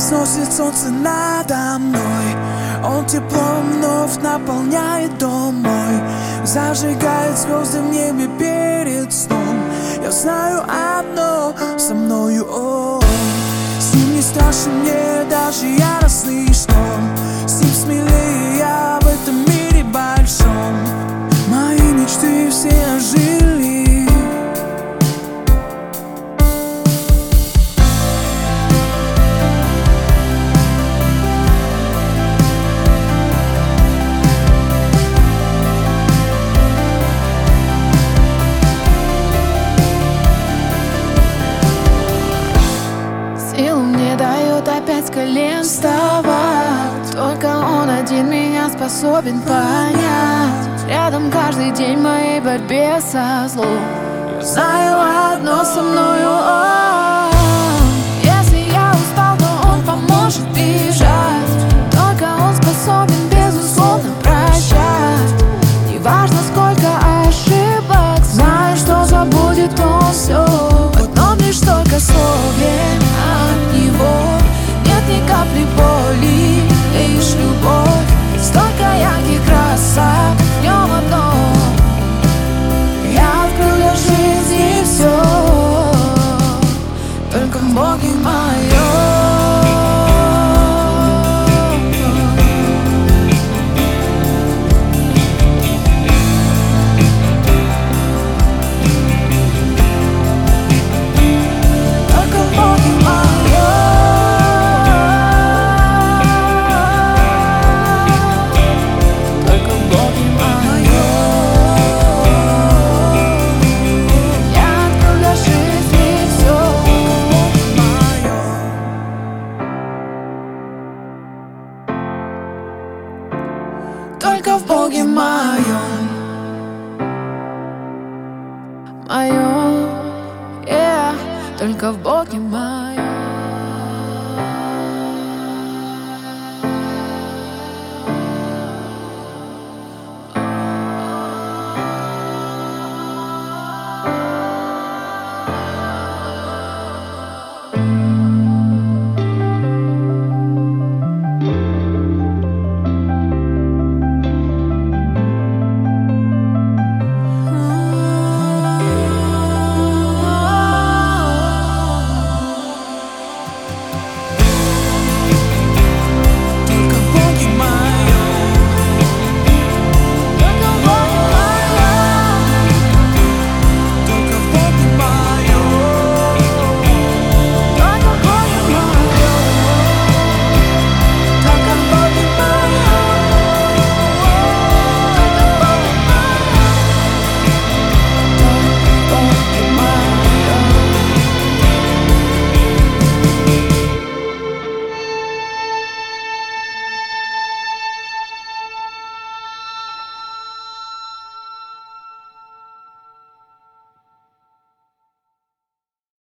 Возносит солнце надо мной, он теплом вновь наполняет дом мой, зажигает звезды в небе перед сном. Я знаю одно, со мною он. С ним не страшен мне даже яростный шторм, с ним смелее я в этом мире большом. Мои мечты все ожили. Силу мне дает опять с колен вставать. Только он один меня способен понять. Рядом каждый день в моей борьбе со злом. Я знаю одно, со мною он. Если я устал, то он поможет бежать. Только он способен безусловно прощать. Неважно сколько ошибок, знаю, что забудет он все. В одном лишь только слове от него нет ни капли боли, лишь любовь. Столько ярких красок в нем одном. Я открыл для жизни все, только в Боге моем. Только в Боге моем, моем, yeah. Только в Боге моем.